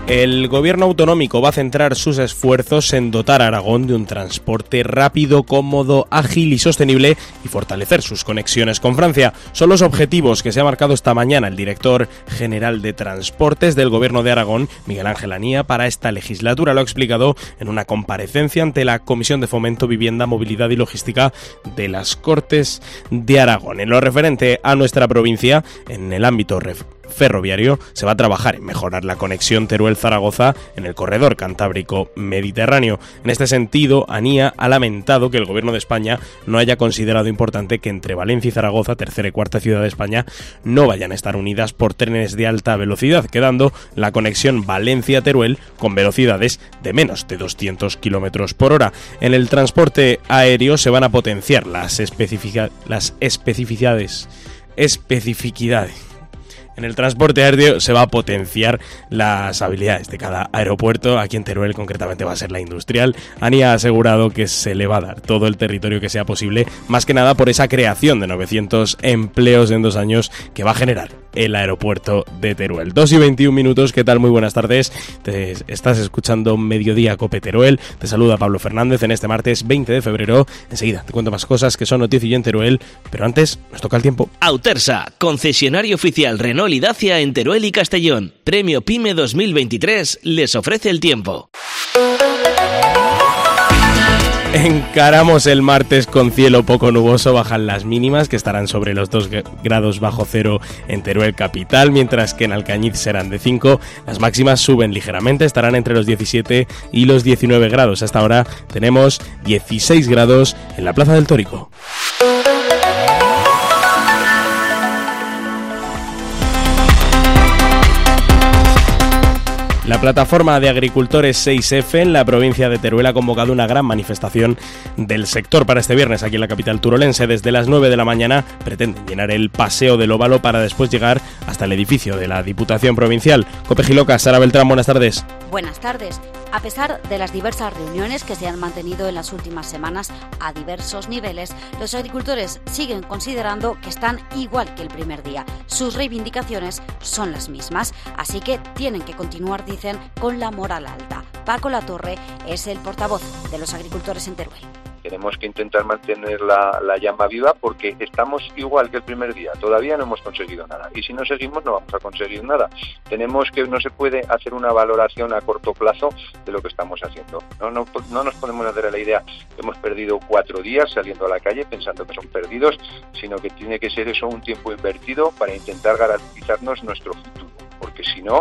El gobierno autonómico va a centrar sus esfuerzos en dotar a Aragón de un transporte rápido, cómodo, ágil y sostenible y fortalecer sus conexiones con Francia. Son los objetivos que se ha marcado esta mañana el director general de Transportes del Gobierno de Aragón, Miguel Ángel Anía, para esta legislatura. Lo ha explicado en una comparecencia ante la Comisión de Fomento, Vivienda, Movilidad y Logística de las Cortes de Aragón. En lo referente a nuestra provincia, en el ámbito ferroviario, se va a trabajar en mejorar la conexión Teruel-Zaragoza en el corredor cantábrico-mediterráneo. En este sentido, Anía ha lamentado que el Gobierno de España no haya considerado importante que entre Valencia y Zaragoza, tercera y cuarta ciudad de España, no vayan a estar unidas por trenes de alta velocidad, quedando la conexión Valencia-Teruel con velocidades de menos de 200 km por hora. En el transporte aéreo se van a potenciar las especificidades. En el transporte aéreo se va a potenciar las habilidades de cada aeropuerto. Aquí en Teruel concretamente va a ser la industrial. Anía ha asegurado que se le va a dar todo el territorio que sea posible, más que nada por esa creación de 900 empleos en 2 años que va a generar el aeropuerto de Teruel. 2:21, ¿qué tal? Muy buenas tardes. Te estás escuchando Mediodía Cope Teruel. Te saluda Pablo Fernández en este martes 20 de febrero. Enseguida te cuento más cosas que son noticia en Teruel, pero antes nos toca el tiempo. Autersa, concesionario oficial Renault y Dacia en Teruel y Castellón. Premio PYME 2023 les ofrece el tiempo. Encaramos el martes con cielo poco nuboso, bajan las mínimas que estarán sobre los 2 grados bajo cero en Teruel capital, mientras que en Alcañiz serán de 5. Las máximas suben ligeramente, estarán entre los 17 y los 19 grados. Hasta ahora tenemos 16 grados en la Plaza del Tórico. La plataforma de agricultores 6F en la provincia de Teruel ha convocado una gran manifestación del sector para este viernes aquí en la capital turolense. Desde las 9 de la mañana pretenden llenar el paseo del Óvalo para después llegar hasta el edificio de la Diputación Provincial. Cope Giloca, Sara Beltrán, buenas tardes. Buenas tardes. A pesar de las diversas reuniones que se han mantenido en las últimas semanas a diversos niveles, los agricultores siguen considerando que están igual que el primer día. Sus reivindicaciones son las mismas, así que tienen que continuar, dicen, con la moral alta. Paco Latorre es el portavoz de los agricultores en Teruel. Tenemos que intentar mantener la llama viva porque estamos igual que el primer día. Todavía no hemos conseguido nada. Y si no seguimos no vamos a conseguir nada. No se puede hacer una valoración a corto plazo de lo que estamos haciendo. No nos podemos hacer a la idea que hemos perdido 4 días saliendo a la calle pensando que son perdidos, sino que tiene que ser eso un tiempo invertido para intentar garantizarnos nuestro futuro. Porque si no,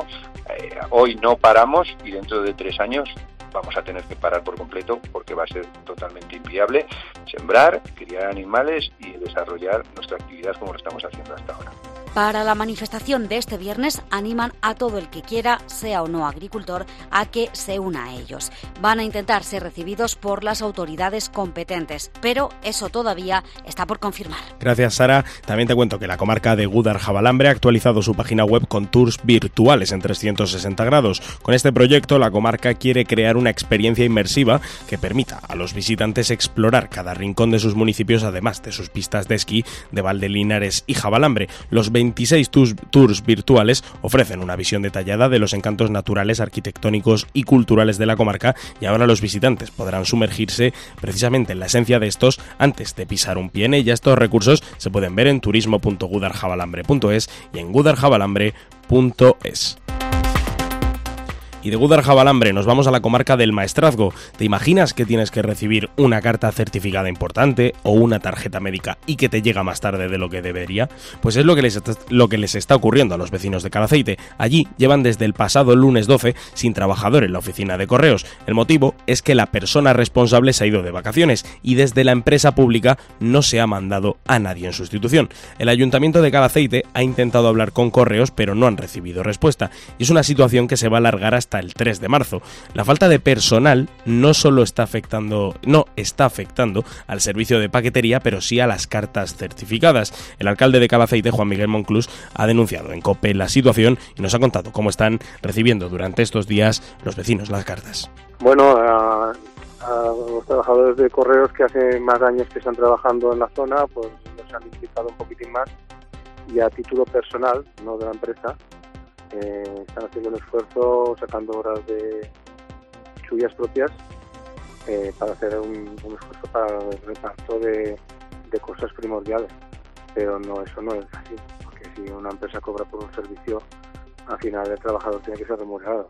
hoy no paramos y dentro de 3 años vamos a tener que parar por completo porque va a ser totalmente inviable sembrar, criar animales y desarrollar nuestra actividad como lo estamos haciendo hasta ahora. Para la manifestación de este viernes animan a todo el que quiera, sea o no agricultor, a que se una a ellos. Van a intentar ser recibidos por las autoridades competentes, pero eso todavía está por confirmar. Gracias, Sara. También te cuento que la comarca de Gúdar-Jabalambre ha actualizado su página web con tours virtuales en 360 grados. Con este proyecto, la comarca quiere crear una experiencia inmersiva que permita a los visitantes explorar cada rincón de sus municipios, además de sus pistas de esquí de Valdelinares y Jabalambre. Los 26 tours virtuales ofrecen una visión detallada de los encantos naturales, arquitectónicos y culturales de la comarca, y ahora los visitantes podrán sumergirse precisamente en la esencia de estos antes de pisar un pie en ella. Estos recursos se pueden ver en turismo.gudarjabalambre.es y en gudarjabalambre.es. Y de Gúdar-Jabalambre nos vamos a la comarca del Maestrazgo. ¿Te imaginas que tienes que recibir una carta certificada importante o una tarjeta médica y que te llega más tarde de lo que debería? Pues es lo que les está ocurriendo a los vecinos de Calaceite. Allí llevan desde el pasado lunes 12 sin trabajador en la oficina de correos. El motivo es que la persona responsable se ha ido de vacaciones y desde la empresa pública no se ha mandado a nadie en sustitución. El ayuntamiento de Calaceite ha intentado hablar con correos, pero no han recibido respuesta. Y es una situación que se va a alargar hasta el 3 de marzo. La falta de personal no está afectando al servicio de paquetería, pero sí a las cartas certificadas. El alcalde de Calaceite, Juan Miguel Monclús, ha denunciado en COPE la situación y nos ha contado cómo están recibiendo durante estos días los vecinos las cartas. Bueno, a los trabajadores de correos que hace más años que están trabajando en la zona, pues nos han implicado un poquitín más, y a título personal, no de la empresa, están haciendo un esfuerzo, sacando horas de suyas propias para hacer un esfuerzo para el reparto de cosas primordiales. Pero eso no es así, porque si una empresa cobra por un servicio, al final el trabajador tiene que ser remunerado.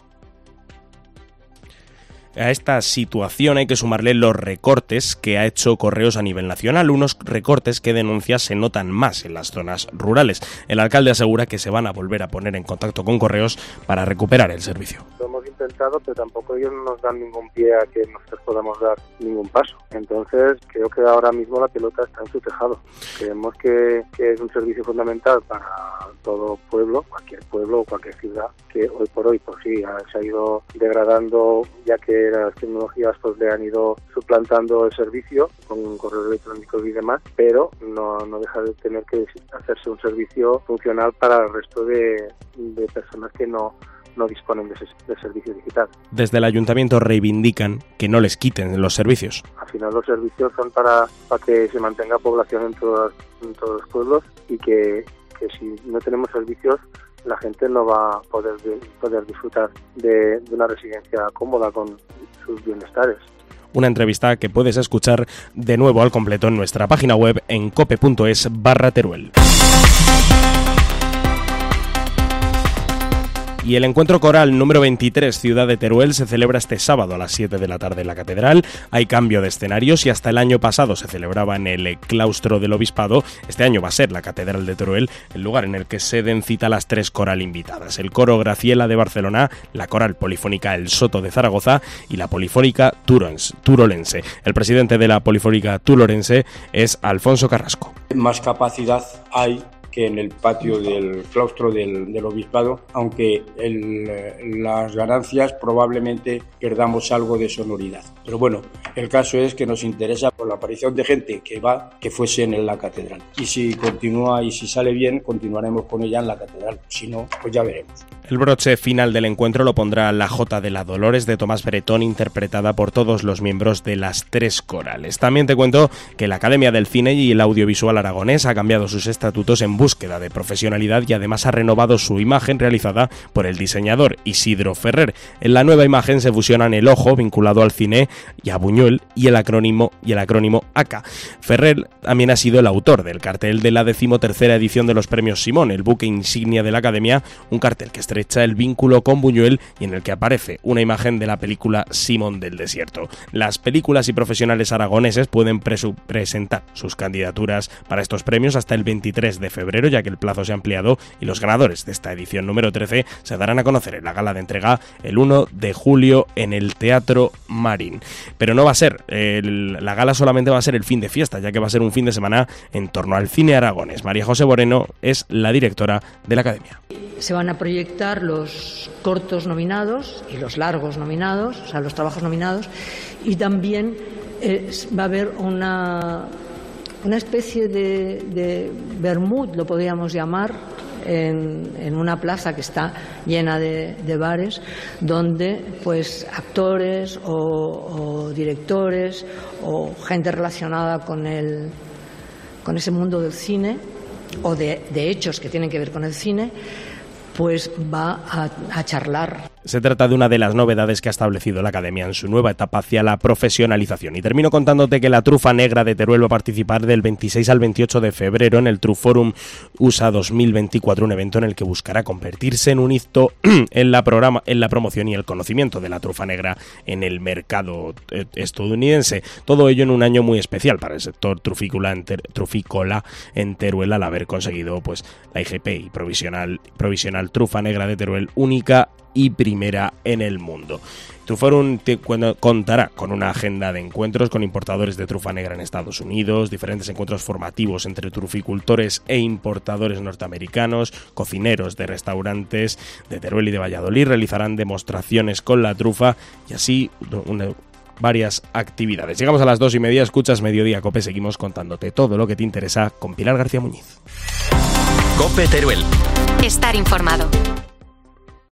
A esta situación hay que sumarle los recortes que ha hecho Correos a nivel nacional, unos recortes que denuncia se notan más en las zonas rurales. El alcalde asegura que se van a volver a poner en contacto con Correos para recuperar el servicio. Lo hemos intentado, pero tampoco ellos no nos dan ningún pie a que nosotros podamos dar ningún paso. Entonces creo que ahora mismo la pelota está en su tejado. Creemos que es un servicio fundamental para todo pueblo, o cualquier ciudad, que hoy por hoy pues sí, se ha ido degradando, ya que las tecnologías pues le han ido suplantando el servicio con correos electrónicos y demás, pero no deja de tener que hacerse un servicio funcional para el resto de personas que no disponen de servicio digital. Desde el ayuntamiento reivindican que no les quiten los servicios. Al final los servicios son para que se mantenga población en todos los pueblos, y que si no tenemos servicios, la gente no va a poder disfrutar de una residencia cómoda con sus bienestares. Una entrevista que puedes escuchar de nuevo al completo en nuestra página web en cope.es/Teruel. Y el encuentro coral número 23 Ciudad de Teruel se celebra este sábado a las 7 de la tarde en la Catedral. Hay cambio de escenarios y hasta el año pasado se celebraba en el claustro del Obispado. Este año va a ser la Catedral de Teruel el lugar en el que se den cita las 3 coral invitadas: el coro Graciela de Barcelona, la coral polifónica El Soto de Zaragoza y la polifónica turolense. El presidente de la polifónica turolense es Alfonso Carrasco. Más capacidad hay que en el patio del claustro del Obispado, aunque las ganancias probablemente perdamos algo de sonoridad. Pero bueno, el caso es que nos interesa por la aparición de gente que fuese en la catedral. Y si continúa y si sale bien, continuaremos con ella en la catedral. Si no, pues ya veremos. El broche final del encuentro lo pondrá la Jota de la Dolores de Tomás Bretón, interpretada por todos los miembros de las 3 corales. También te cuento que la Academia del Cine y el Audiovisual Aragonés ha cambiado sus estatutos en búsqueda de profesionalidad y además ha renovado su imagen realizada por el diseñador Isidro Ferrer. En la nueva imagen se fusionan el ojo vinculado al cine y a Buñuel y el acrónimo ACA. Ferrer también ha sido el autor del cartel de la 13ª edición de los Premios Simón, el buque insignia de la Academia, un cartel que estrecha el vínculo con Buñuel y en el que aparece una imagen de la película Simón del Desierto. Las películas y profesionales aragoneses pueden presentar sus candidaturas para estos premios hasta el 23 de febrero, ya que el plazo se ha ampliado, y los ganadores de esta edición número 13 se darán a conocer en la gala de entrega el 1 de julio en el Teatro Marín. Pero no va a ser, la gala solamente va a ser el fin de fiesta, ya que va a ser un fin de semana en torno al cine aragonés. María José Moreno es la directora de la Academia. Se van a proyectar los cortos nominados y los largos nominados, o sea, los trabajos nominados, y también va a haber una especie de vermut, lo podríamos llamar, en una plaza que está llena de bares, donde pues actores o directores o gente relacionada con ese mundo del cine o de hechos que tienen que ver con el cine, pues va a charlar. Se trata de una de las novedades que ha establecido la Academia en su nueva etapa hacia la profesionalización. Y termino contándote que la Trufa Negra de Teruel va a participar del 26 al 28 de febrero en el Truforum USA 2024, un evento en el que buscará convertirse en un hito en la promoción y el conocimiento de la trufa negra en el mercado estadounidense. Todo ello en un año muy especial para el sector trufícola en Teruel, al haber conseguido pues la IGP y provisional Trufa Negra de Teruel, única y primera en el mundo. Truforum contará con una agenda de encuentros con importadores de trufa negra en Estados Unidos, diferentes encuentros formativos entre truficultores e importadores norteamericanos, cocineros de restaurantes de Teruel y de Valladolid realizarán demostraciones con la trufa y así varias actividades. Llegamos a las 2:30, escuchas Mediodía Cope, seguimos contándote todo lo que te interesa con Pilar García Muñiz. Cope Teruel. Estar informado.